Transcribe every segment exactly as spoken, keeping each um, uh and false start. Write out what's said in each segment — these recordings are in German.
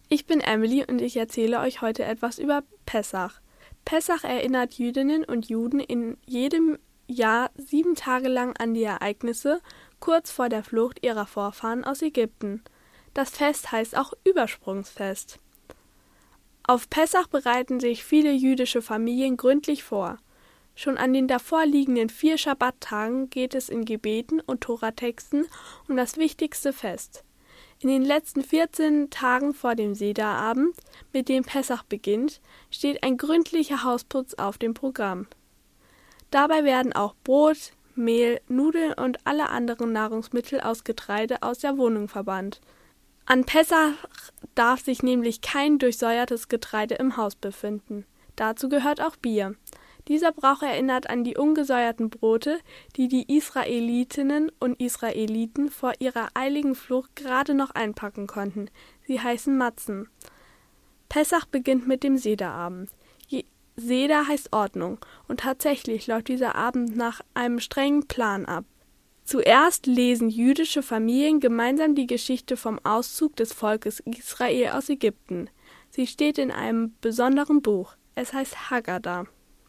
Ich bin Emily und ich erzähle euch heute etwas über Pessach. Pessach erinnert Jüdinnen und Juden in jedem Jahr sieben Tage lang an die Ereignisse kurz vor der Flucht ihrer Vorfahren aus Ägypten. Das Fest heißt auch Übersprungsfest. Auf Pessach bereiten sich viele jüdische Familien gründlich vor. Schon an den davorliegenden vier Schabbattagen geht es in Gebeten und Toratexten um das wichtigste Fest. In den letzten vierzehn Tagen vor dem Sederabend, mit dem Pessach beginnt, steht ein gründlicher Hausputz auf dem Programm. Dabei werden auch Brot, Mehl, Nudeln und alle anderen Nahrungsmittel aus Getreide aus der Wohnung verbannt. An Pessach darf sich nämlich kein durchsäuertes Getreide im Haus befinden. Dazu gehört auch Bier. Dieser Brauch erinnert an die ungesäuerten Brote, die die Israelitinnen und Israeliten vor ihrer eiligen Flucht gerade noch einpacken konnten. Sie heißen Matzen. Pessach beginnt mit dem Sederabend. Seder heißt Ordnung und tatsächlich läuft dieser Abend nach einem strengen Plan ab. Zuerst lesen jüdische Familien gemeinsam die Geschichte vom Auszug des Volkes Israel aus Ägypten. Sie steht in einem besonderen Buch. Es heißt Haggadah.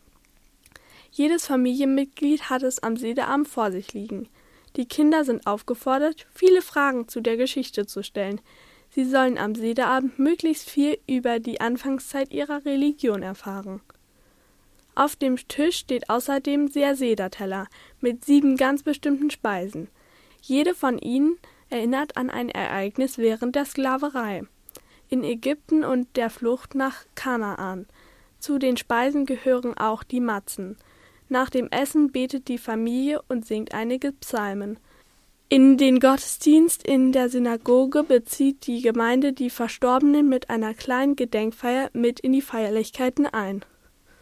Jedes Familienmitglied hat es am Sederabend vor sich liegen. Die Kinder sind aufgefordert, viele Fragen zu der Geschichte zu stellen. Sie sollen am Sederabend möglichst viel über die Anfangszeit ihrer Religion erfahren. Auf dem Tisch steht außerdem der Sederteller mit sieben ganz bestimmten Speisen. Jede von ihnen erinnert an ein Ereignis während der Sklaverei in Ägypten und der Flucht nach Kanaan. Zu den Speisen gehören auch die Matzen. Nach dem Essen betet die Familie und singt einige Psalmen. In den Gottesdienst in der Synagoge bezieht die Gemeinde die Verstorbenen mit einer kleinen Gedenkfeier mit in die Feierlichkeiten ein.